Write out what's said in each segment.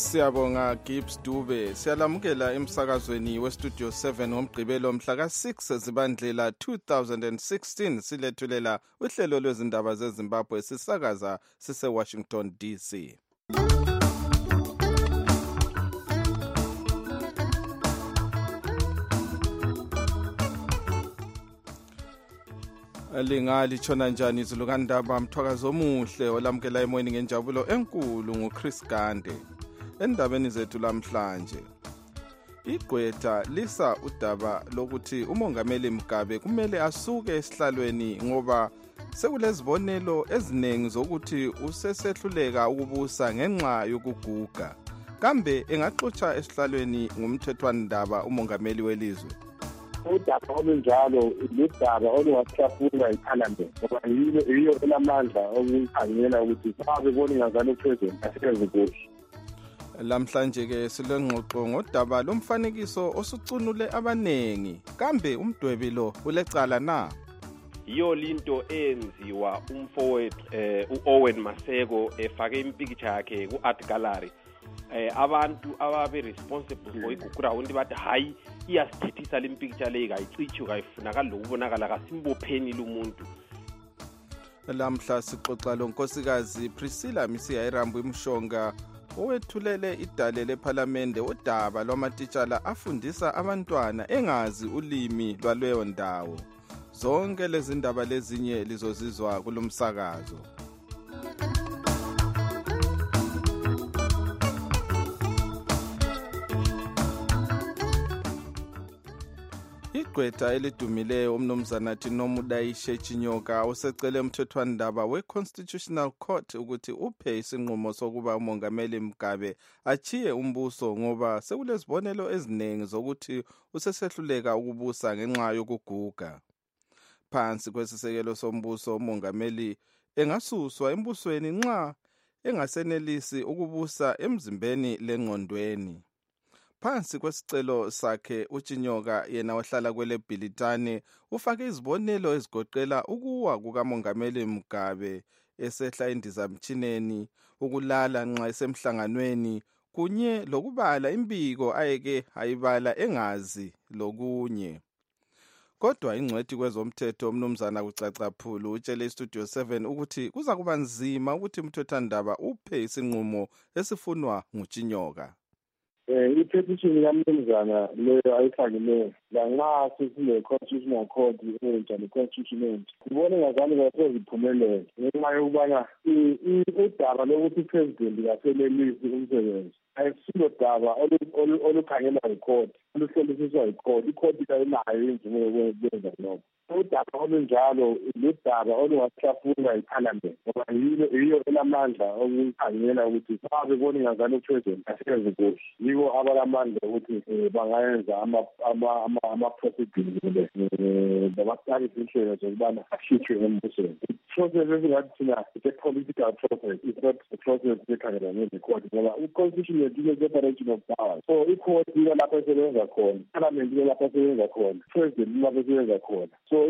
Siyabonga Gibbs Dube. Siyalamukela emsakazweni weStudio 7 ngomgqibelo mhla ka6 Zibandlela 2016 silethulela uhlelo lwezindaba zeZimbabwe sisakaza sise-Washington DC. Lingali chona njani izulu kandaba mthwakazo omuhle olamukela emoyeni ngenjabulo enkulu nguChris Gande. Endabeni zethu lamhlanje, igqwetha lisa udaba lokuthi umongameli Mugabe kumele asuke esihlalweni ngoba sekulezibonelo eziningi zokuthi usesehluleka ukubusa ngenxa yokuguga. Kambe engaxoxa esihlalweni ngumthethwandaba umongameli welizwe. Udaba olunjalo ludaba olungahlafuna iParliament ngoba yiyo elamandla okukhangela ukuthi babebona ngazana uPresident asebenze kuhle. Lamhlanje ke silengxoxo ngodaba lomfanekiso osucunule abanengi. Kambe umdwebi lo ulecala na? Iyo linto enziwa umfowethu uOwen Maseko efake impicture yakhe ku-art gallery. Abantu ababe responsible for igugrawundi bathi hayi iyasithethisa le mpicture leyi kayichichu kayifunakala lokubonakala kasimbopheni lumuntu. Lamhla sixoxa lo nkosikazi Priscilla Misiyayirambu imshonga owethulele idale leParliament udaba lwamatitshala afundisa abantwana engazi ulimi lwaleyo ndawo. Zonke lezi ndaba lezinye lizozizwa kulomsakazo. Igqwetha elidumileyo umnumzana Nomudayishe Chinyoka usecele umthethwandaba we-Constitutional Court ukuthi uphe isinqumo sokuba umongameli Mugabe achiye umbuso ngoba sekulezibonelo eziningi zokuthi usesehluleka ukubusa ngenxa yokuguga. Phansi kwesisekelo sombuso umongameli engasuswa embusweni nxa engasenelisi ukubusa emzimbeni lengqondweni. Phansi kwesicelo sakhe uChinyoka yena ohlala kwele Bhilitane ufake izibonelo ezigoqela ukuwa kukamongameli Mugabe esehla endizamtshineni, ukulala nxa esemhlanganweni kunye lokubala imbiko ayeke ayibala engazi lokunye. Kodwa ingcwethi kwezomthetho umnumzana kucacaphulu utshele iStudio 7 ukuthi kuza kuba nzima ukuthi umthethwandaba uphe isinqumo esifunwa nguChinyoka. I-petition yamnumzana leyo ayifakileyo lanxa sesine-constitutional court entsha ne-constitution entsha sibone ngazani kaseziphumelele ngenxa yokubana udaba lokuthi upresident kasenelisi umsebenzi ayisilo daba olukhangelwa yicourt oluhlolisiswa yicourt. Icourt kayinayo imvumo yokwenza lokho. Udaba olunjalo ludaba olungahlafuna iParliament ngoba yiyo elamandla okukhangela ukuthi babebona ngazana uPresident asebenze kuhle. Yibo abalamandla ukuthi bangayenza ama-procedure babaqala izinhlelo zokubana akhishwe embusweni. Process esingathi thina it's a political process, it's not a process ekhangelane necourt ngoba i-constitution yethu ile-separation of powers. So i-court ilo lapho esebenza khona, iParliament ilo lapho esebenza khona, President ilo lapho esebenza khona. So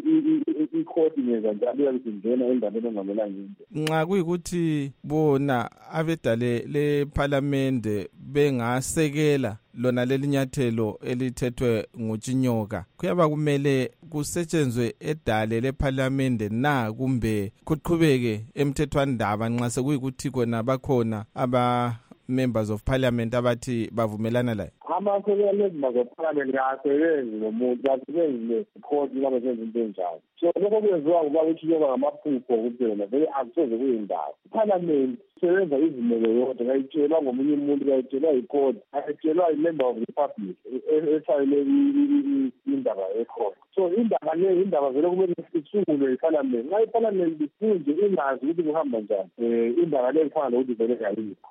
i-court ngenza njalo iyakuthi ngena endabeni engamelanga into. Nxa kuyikuthi bona abedale leParliament bengasekela lona lelinyathelo elithethwe nguChinyoka, kuyaba kumele kusetshenzwe edale leParliament na kumbe kuqhubeke emthethwandaba nxa sekuyikuthi kona bakhona members of Parliament abathi bavumelana laye? Ama-members of Parliament kasebenzi nomuntu, kasebenzi ne-court lapho senza into enjalo. So lokho kwenziwa ngoba uChinyoka ngamaphupho kuphela, vele akusoze kuyindaba. iParliament isebenza izimelo yodwa, kayitshelwa ngomunye umuntu, kayitshelwa yicourt, kayitshelwa i-member of the public efayile indaba ekhona. So indaba vele kumele isungulwe iParliament. Nxa iParliament ifunde ingazi ukuthi kuhamba njani, indaba leyo ifana nokuthi vele kayikho.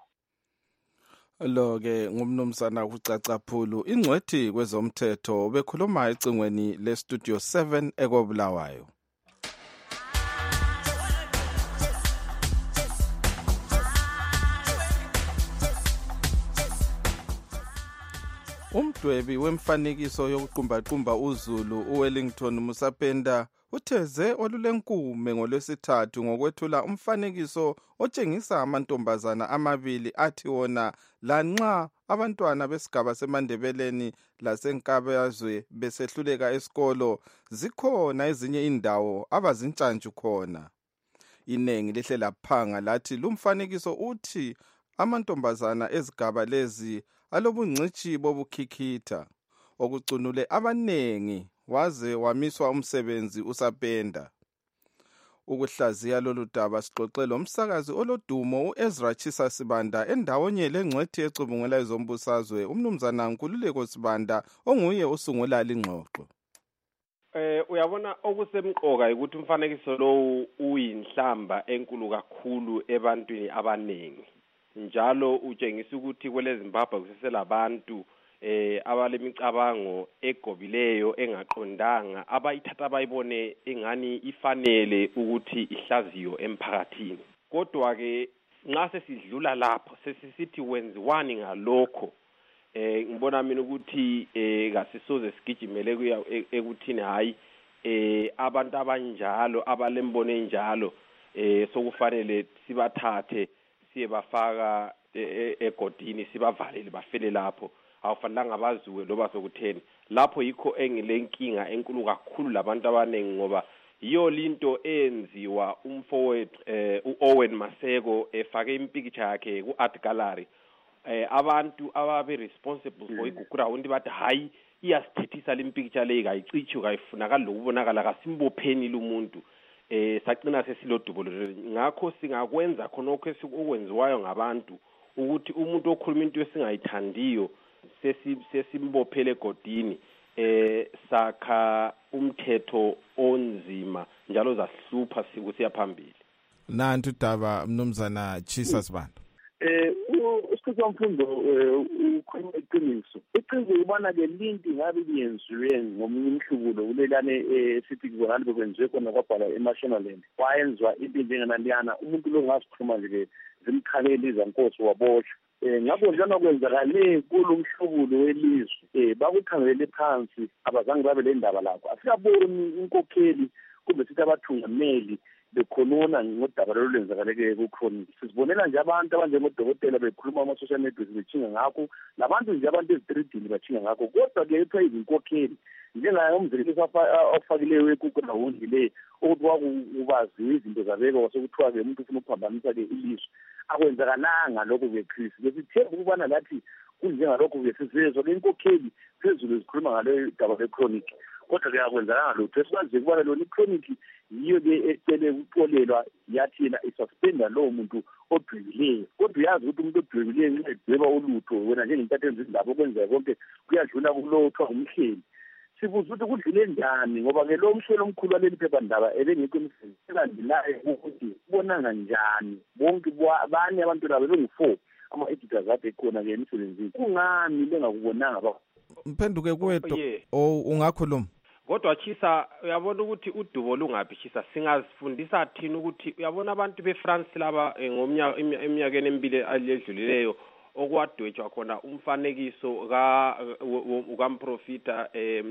Lo-ke ngumnumzana kucacaphulu ingcwethi kwezomthetho bekhuluma ecingweni leStudio 7 ekobulawayo. Umdwebi wemfanekiso yokuqumbaqumba uZulu uWellington Musapenda utheze olulenkume ngolwesithathu ngokwethula umfanekiso otshengisa amantombazana amabili athi wona lanxa abantwana besigaba seMandebeleni laseNkabazwe besehluleka esikolo zikhona ezinye indawo abazintshantshu khona. Inengi lihle laphanga lathi lumfanekiso uthi amantombazana ezigaba lezi alobungcithi bobukhikhitha okucunule abanengi waze wamiswa umsebenzi uSapenda. Ukuhlaziya lolu daba sixoxe lomsakazi olodumo uEzra Chisa Sibanda endawonye lengcwethi ecubungula ezombusazwe umnumzana Nkululeko Sibanda onguye usungula lingxoxo. Uyabona okusemqoka ukuthi umfanekiso lo uyinhlamba enkulu kakhulu ebantwini abanengi. Njalo utshengisa ukuthi kwele Zimbabwe kuseselabantu abalemicabango egobileyo engaqondanga abayithatha bayibone ingani ifanele ukuthi ihlaziyo emphakathini. Kodwa ke nxa sesidlula lapho sesisithi wenziwani ngalokho ngibona mina ukuthi kasisoze sigijimele kuya ekuthini hayi abantu abanjalo abalembono enjalo sokufanele sibathathe siyebafaka egodini sibavalele bafele lapho awufanelanga bazuwe loba sokutheni. Lapho yikho engilenkinga enkulu kakhulu labantu abanengi ngoba iyo linto enziwa umfowethu uOwen Maseko efake impicture yakhe ku-art gallery. Abantu ababe responsible for igugrawundi bathi hayi iyasithethisa lempicture leyi kayicithi kayifunakala lokubonakala kasimbopheni lumuntu. Saqina sesilodubo ngakho singakwenza khonokho esikwenziwayo ngabantu ukuthi umuntu okhuluma into esingayithandiyo sesimbophele egodini sakha umthetho onzima njalo zasihlupha sikusiya phambili. Nantu daba mnumzana Chisa Sibanda. Usikhuluma mfundo ukhuluma iqiniso. Iqiniso ubona ke linto ngabe liyenziwe ngomunye umhlubulo ulelane sithi kubonani bekwenziwe khona kwabhala eMashonaland. Wayenzwa into njenganaliyana umuntu lo ngasikhuluma nje zimkhaleli izankosi waboshwa. Ngakho njalo kwenzakale kulomhlubulo welizwe bakukhangelele phansi abazange babe le ndaba lakho. Asikaboni inkokheli kumbe sithi abathungameli bekhuluma ngodaba lolwenzakaleke kukhona. Sizibonela nje abantu abanjengodokotela bekhuluma ama-social media bechinga ngakho labantu nje abantu ezitreetini bachinga ngakho. Kodwa ke ethiwa izinkokheli njengayo umzekeliso ofakileyo ekugrawundi le ukuthi wakubaziwa izinto zabeka wasekuthiwa ke umuntu ufuna ukuphambanisa ke ilizwe akwenzakalanga lokho ke Chris. Besithemba ukubana lathi kunjengalokho ke sizezwa le inkokheli phezulu zikhuluma ngaleyo daba le-chronic. Kodwa ke akwenzakanga lutho esikwazi ukubana lona i-chronic yiyo ke ecele ukuxolelwa yathi yena isuspenda lowo muntu odwebileyo. Kodwa uyazi ukuthi umuntu odwebileyo nxa edweba ulutho wena njengentathenzi izindaba okwenzeka konke kuyadlula kulowo othiwa ngumhleli. Sibuza ukuthi kudlule njani ngoba ke lo mhlelo omkhulu waleli phephandaba ebengekho emsebenzini elandelayo ukuthi ubonanga njani bonke abanye abantu labo bengu-4 ama-editors ade ekhona ke emsebenzini. Kungani bengakubonanga mphenduke kuwethu ungakhuluma. Kodwa Chisa uyabona ukuthi udubo lungaphi Chisa singazifundisa thina ukuthi uyabona abantu beFrance laba eminyakeni emibili edlulileyo okwadwetshwa khona umfanekiso ukamprofita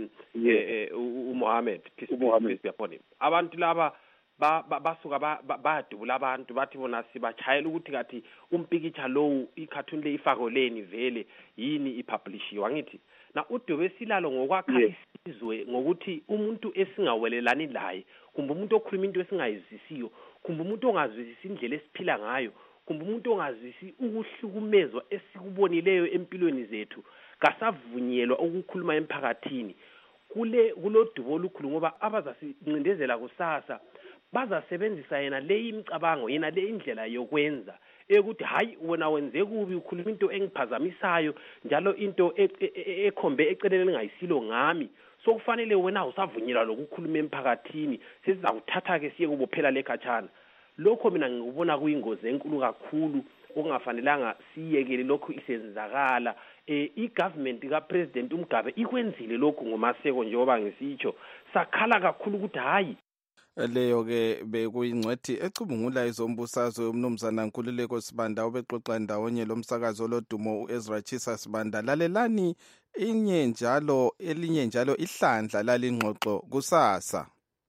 uMohammed peace be upon him. Abantu laba basuka bayadubula abantu bathi bona sibachayela ukuthi kathi umpikitsha lowu icartoon le ifakoleni vele yini ipublishiwe ngithi na udube silalo ngokwakha isizwe ngokuthi umuntu esingawelelani laye kumbe umuntu okhuluma into esingayizisiyo kumbe umuntu ongazwisisi indlela esiphila ngayo kumbe umuntu ongazwisisi ukuhlukumezwa esikubonileyo empilweni zethu kasavunyelwa ukukhuluma emphakathini kulodubo olukhulu ngoba abazasincindezela kusasa bazasebenzisa yena le imicabango yena le indlela yokwenza ukuthi hayi wena wenze kubi ukhuluma into engiphazamisayo njalo into ekhombe eceleni ngayisilo ngami so kufanele wena usavunyelwa lokukhuluma emphakathini sizakuthatha ke siye kubophela lekhatshana. Lokho mina ngikubona kuyingozi enkulu kakhulu okungafanelanga siyekele lokho isenzakala. I-government ka-President uMgabe ikwenzile lokhu ngoMaseko njengoba ngisitsho sakhala kakhulu ukuthi hayi Leyo ke bekuyingcwethi ecubungula izombusazwe umnumzana Nkululeko Sibanda obexoxa ndawonye lomsakazo lodumo uEzra Chisa Sibanda. Lalelani elinye njalo ihlandla lalingxoxo kusasa.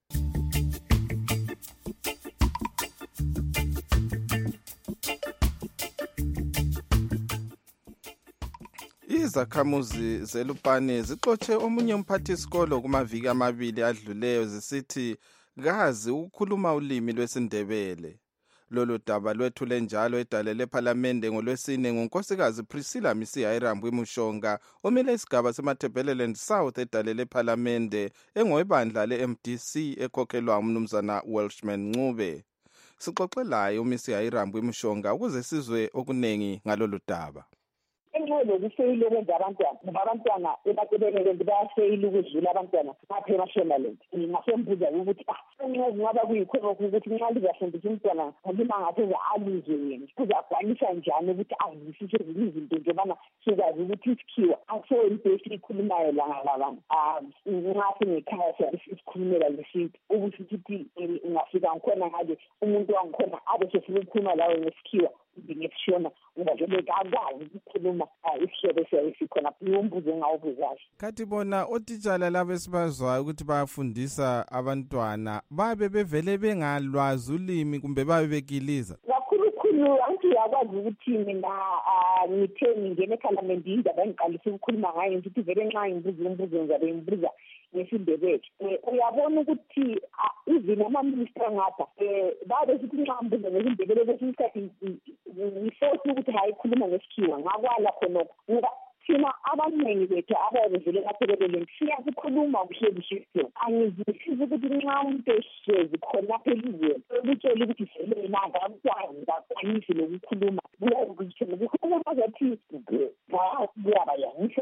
Izakhamuzi zelupane zixoxe omunye umphathisikolo kumaviki amabili adluleyo zisithi kazi ukukhuluma ulimi lwesiNdebele. Lolu daba lwethule njalo edale lePhalamende ngoLwesine ngunkosikazi Priscilla Misiha-Irambhu Mushonga omele isigaba seMatabeleland South edale lePhalamende engoyibandla leMDC ekhokhelwa umnumzana Welshman Ncube. Sixoxelayo uMisiha-Irambhu Mushonga ukuze sizwe okunengi ngalolu daba. Enqobo kuseyile kwenza abantwana ebakelelele bayaseyile ukudlula abantwana ngapha eMashonaland. Ngasembuza ukuthi enqobo ngaba kuyikho ukuthi nxa lizafundisa umntwana ngolima ngapheze alizwe yena kuzagwanisa njani ukuthi azwisise izinto njengobana sikwazi ukuthi isikhiwa akusoyinto esiyikhulumayo labana ngapha ngekhaya siyabe sisikhulumela lesintu ukuthi ungafika ngikhona ngabe umuntu wangikhona abe sefuna ukukhuluma lawo ngesikhiwa ngiyeshona ngoba akazi ukukhuluma isihlobo sikhona umbuzo ngawubuzayo. Kathi bona otitshala labo esibazwayo ukuthi bayafundisa abantwana babe bevele bengalwazi ulimi kumbe babe bekiliza kakhulukhulu anti yakwazi ukuthi mina ngithe ngingene ePhalamende indaba engiqalisa ukukhuluma ngayo ukuthi vele nxa umbuzo ngizabe ngibuza ngesindebele. Uyabona ukuthi izina amaminister ngapha babe sithi nxa mbuzo ngesindebele kwesinye isikhathi ngisothi ukuthi hayi khuluma ngesikhiwa ngakwala khonokho ngoba thina abaningi bethu abavele eMatabeleland siyakukhuluma kuhle angizwisisi ukuthi nxa umuntu ehlezi khona elizweni ukutshela ukuthi selena akakwanisi nokukhuluma kukhuluma zathi kuyabayangisa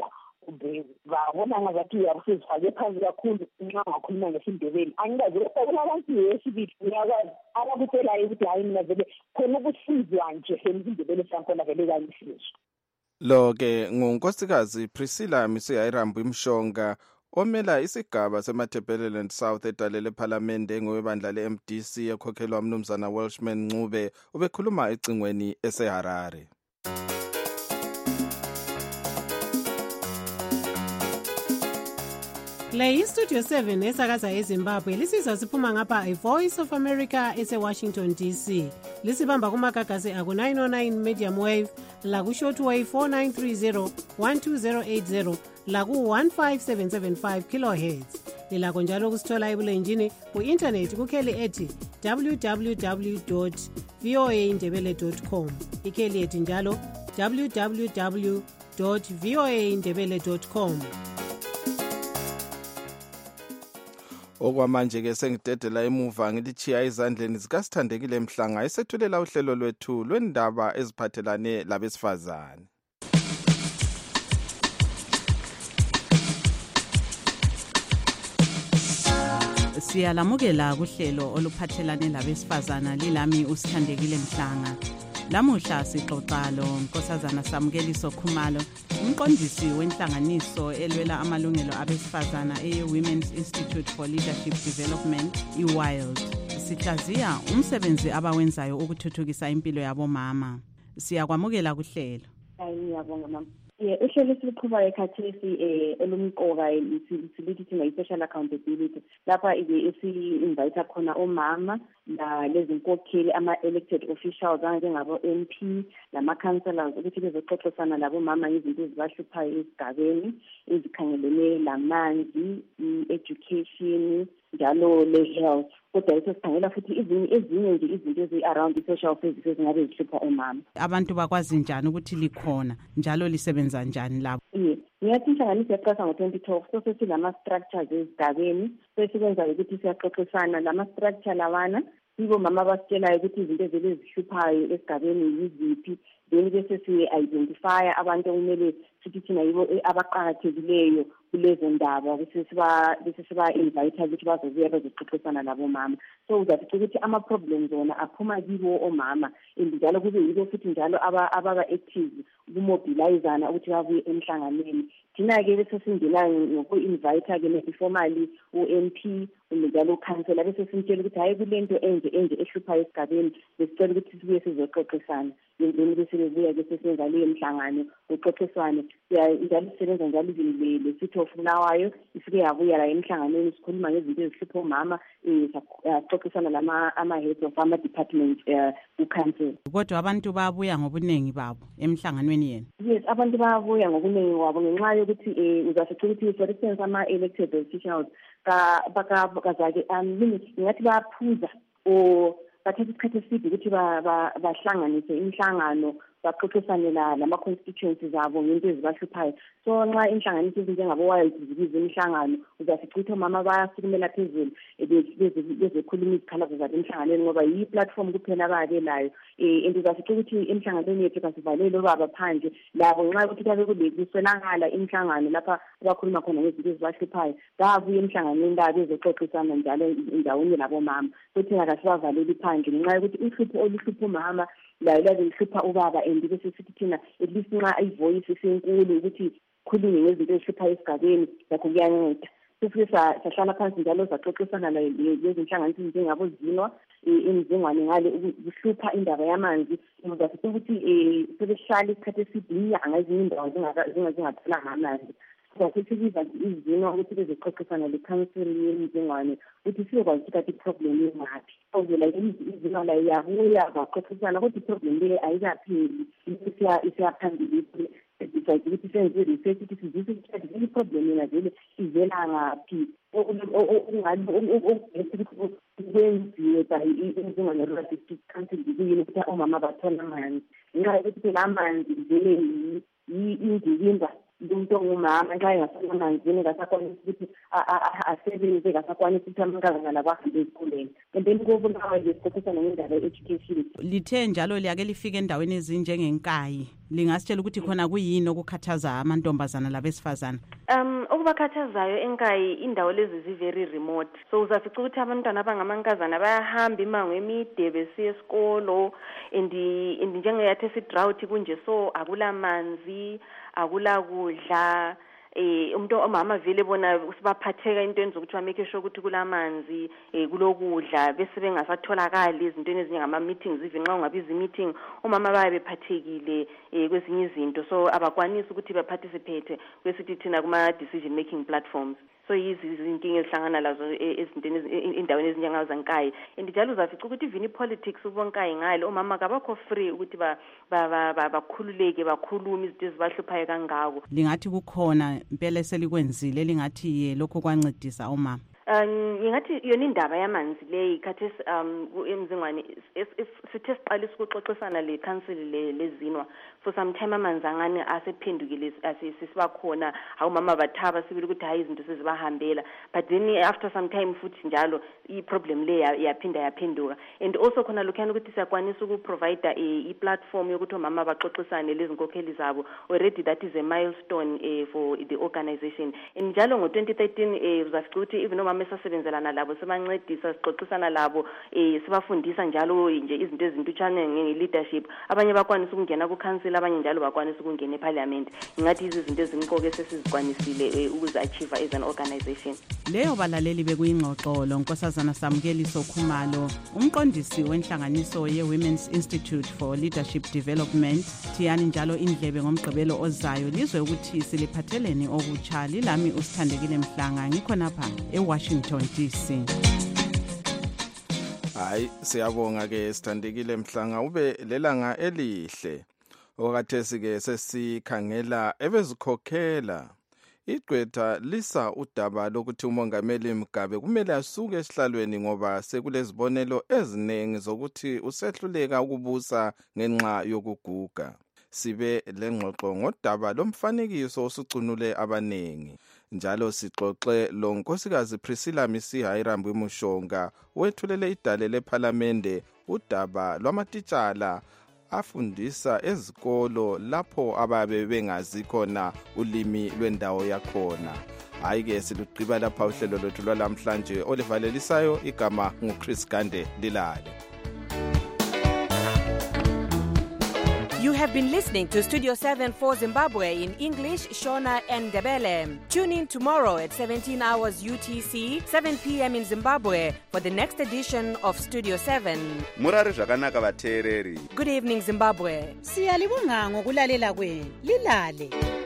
babona ngazathi uyabusizifake phansi kakhulu nxa ngakhuluma ngesindebele. Angikazi ukubona abantu yesibili ngiyakwazi abakutshelayo ukuthi hayi mina vele khona ukusizwa nje semindebele sankhona vele kanyisizwe. Lo-ke ngunkosikazi Priscilla Misiha-Irambhu Mushonga omela isigaba seMatabeleland South edale lePhalamende ngowebandla leMDC ekhokhelwa umnumzana Welshman Ncube obekhuluma ecingweni eseHarare. Le iStudio 7 esakaza eZimbabwe lisizwa siphuma ngapha iVoice of America eseWashington DC. Lisibamba kumagagasi aku-909 medium wave, laku-shortwave 4930 12080, laku-15775 kilohertz. Lilakho njalo kusithola ebulenjini ku-internet kukheli ethi www.voaindebele.com. Ikheli ethi njalo www.voaindebele.com. Okwamanje ke sengidedela emuva ngilichiya izandleni zikaSithandekile Mhlanga esethulela uhlelo lwethu lwendaba eziphathelane labesifazane. Siyalamukela kuhlelo oluphathelane labesifazana lilami uSithandekile Mhlanga. Lamuhla sixoxa loNkosazana Samukeliso Khumalo, umqondisi wenhlanganiso elwela amalungelo abesifazana eWomen's Institute for Leadership Development, iWILD. Sihlaziya umsebenzi abawenzayo ukuthuthukisa impilo yabomama. Siyakwamukela kuhlelo. Ngiyabonga mama. Uhlelo esiluqhubayo ekhathesi olumqoka silithi thina i-social accountability lapha esi-invite khona omama lezinkokheli ama-elected officials njengabo-MP nama-councillors ukuthi bezoxoxisana labomama ngezinto ezibahluphayo esigabeni ezikhangelene lamanzi, i-education njalo le-health. Kodwa sikhangela futhi ezinye nje izinto ezi-around i-social services ezingabe zihlupha omama. Abantu bakwazi njani ukuthi likhona njalo lisebenza njani labo? Ngiyathi inhlanganiso yaqala ngo-2012 sesilama-structures ezigabeni sesikwenza ukuthi siyaxoxisana lama-structure lawana yibo mama abasitshelayo ukuthi izinto ezile ezihluphayo esigabeni yiziphi, then bese siye-identifya abantu okumele sithi thina yibo abaqakathekileyo kulezo ndaba bese siba-invite ukuthi bazobuya bazoxoxisana labo mama. So uzafica ukuthi ama-problems wona aphuma kibo omama, and njalo kube yibo futhi njalo ababa-active kumobilizana ukuthi babuye emhlanganweni. Thina-ke bese singena ngoku-invite-ke ne-formally u-MP njalo ukhansela bese simtshela ukuthi hhayi kulento enje ehluphayo esigabeni, besicela ukuthi sibuye sizoxoxisana. Yenzeni bese bebuya-ke sesenza leyo mhlangano uxoxiswane. Njalo sisebenza njalo izindlele sithi ofulawayo ifike yabuya la emhlanganweni sikhuluma ngezinto ezihlupha omama, saxoxisana ama-heads of ama-department ukhansela. Kodwa abantu bayabuya ngobuningi babo emhlanganweni yena? Yes, abantu bayabuya ngobuningi wabo ngenxa yokuthi uzafica ukuthi for instance ama-elected officials bakazake ngingathi bayaphuza or bathatha isikhathi eside ukuthi bahlanganise imihlangano baxoxisane nama-constituencies abo ngento ezibahluphayo. So nxa inhlanganiso ezinjengabo-wild zibiza imihlangano uzafica ukuthi omama bayasukumela phezulu bezekhuluma izikhalazo zabo emhlanganweni ngoba yi-platform kuphela babelayo. And uzafica ukuthi emhlanganweni yethu kasivalele obaba phandle labo nxa ukuthi kabe kuswelakala imihlangano lapha abakhuluma khona ngezinto ezibahluphayo babuye emhlanganweni labo bezoxoxisana njalo ndawonye labomama. So thina kasibavaleli phandle ngenxa yokuthi uhlupho oluhlupha umama layo laze lihlupha ubaba, and bese sithi thina at least nxa ivoice isenkulu ukuthi khulume ngezinto ezihluphayo esigabeni lakho kuyanceda. Sifike sahlala phansi njalo saxoxisana lezi nhlanganiso njengabo Zinwa imizingwane ngale ukuhlupha indaba yamanzi. Uzasithi ukuthi sebehlala isikhathi eside inyanga ezinye indawo zingatholanga amanzi. Sasibiza izinto ukuthi bezoxoxisana lekhanseli yemizingwane ukuthi siyokwazi ukuthi i-problem ingaphi. Ovela izinto la yabuya baxoxisana kodwa i-problem le ayikapheli, isiyaphambili ukuthi senze research ukuthi sizise ukuthi i-problem yena vele ivela ngaphi kwenziwe by imizingwane district council kuyini ukuthi omama bathola amanzi ngenxa yokuthi phela amanzi vele indikimba umuntu ongumama nxa engasemanzini ngasakwanisa ukuthi asebenze ngasakwanisa ukuthi amankazana labo ahambe esikoleni. And then kubulawa nje sixoxisana ngendaba ye-education. Lithe njalo liyake lifike endaweni ezinjengenkayi, lingasitshela ukuthi khona kuyini okukhathaza amantombazana labesifazana? Okubakhathazayo enkayi indawo lezi zi-very remote, so uzafica ukuthi abantwana abangamankazana bayahamba imango emide besiya esikolo, and njengeyathi esi-drought kunje, so akula manzi akula kudla. Umuntu omama vele bona sibaphatheka intweni zokuthi bameke sure ukuthi kulamanzi kulokudla bese bengasatholakali izintweni ezinyengama meetings. Even nxa ungabiza i-meeting omama bayabe bephathekile kwezinye izinto, so abakwanisi ukuthi baparticipate kwesithi thina kuma decision making platforms. So izinkinga ezihlangana lazo ezintweni indaweni ezinjengazo zankayi. And njalo uzafica ukuthi even politics ubonkayi ngale omama kabakho free ukuthi bakhululeke bakhulume izinto ezibahluphayo kangako. Lingathi kukhona impela selikwenzile lingathi lokho kwancedisa omama? Ngingathi yona indaba yamanzi leyi khathi emzingwane sithe siqalisa ukuxoxisana le council lezinwa for some time amanzi angani asephendukile sisibakhona awumama bathaba sibili ukuthi hayi izinto sezibahambela, but then after some time futhi njalo i-problem le yaphinda yaphenduka. And also khona lokhana ukuthi siyakwanisa ukuprovide i-platform yokuthi omama baxoxisane lezi nkokheli zabo. Already that is a milestone for the organization. And njalo ngo-2013 uzafica ukuthi even omama esasebenzelana labo sebancedisa sixoxisana labo sibafundisa njalo nje izinto ezintutshane nge-leadership. Abanye bakwanisa ukungena ku-council, abanye njalo bakwanisa ukungena eparliament. Ingathi izinto ezinkoko esesizikwanisile ukuzi-achieve as an organization. Leyo balaleli bekuyingxoxo Nkosazana Samukeliso Khumalo, umqondisi wenhlanganiso ye-Women's Institute for Leadership Development. Thiyani njalo indlebe ngomgqibelo ozayo lizwe ukuthi siliphatheleni okutsha. Lilami uSithandekile Mhlanga ngikhonapha eWashington DC. Hayi siyabonga ke Sithandekile Mhlanga, ube lelanga elihle. Okathesi ke sesikhangela ebezikhokhela igqwetha lisa udaba lokuthi umongameli Mugabe kumele asuke esihlalweni ngoba sekulezibonelo eziningi zokuthi usehluleka ukubusa ngenxa yokuguga. Sibe lengxoxo ngodaba lomfanekiso osucunule abaningi. Njalo sixoxe lo nkosikazi Priscilla Misihayirambu Mushonga wethulele idale lePhalamende udaba lwamatitshala afundisa ezikolo lapho ababe bengazi khona ulimi lwendawo yakhona. Hayi-ke silugqiba lapha uhlelo lwethu lwalamhlanje olivalelisayo igama nguChris Gande Lilale. You have been listening to Studio 7 for Zimbabwe in English, Shona and Ndebele. Tune in tomorrow at 17 hours UTC, 7 p.m. in Zimbabwe for the next edition of Studio 7. Murari zvakanaka vateereri. Good evening, Zimbabwe. Siyalibonga ngokulalela kwenu. Lilale.